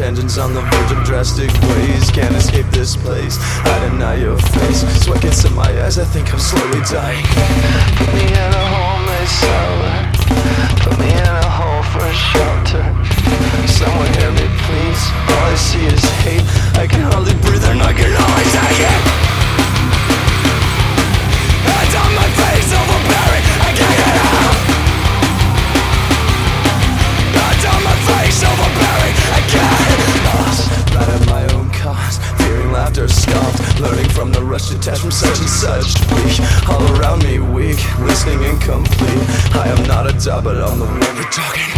engines on the verge of drastic ways. Can't escape this place, I deny your face. Sweat gets in my eyes, I think I'm slowly dying. Put me in a homeless cellar, put me in a hole for shelter. Someone hear me please, all I see is hate. I can hardly breathe and I can only take it. Hands on my face, overbearing, I can't get out. Hands on my face, overbearing, I can't. Lost, right at my own cost, fearing laughter scoffed, learning from the rush, detached from such and such. Weak, all around me weak, listening incomplete. I am not a dog, but I'm the one you're talking.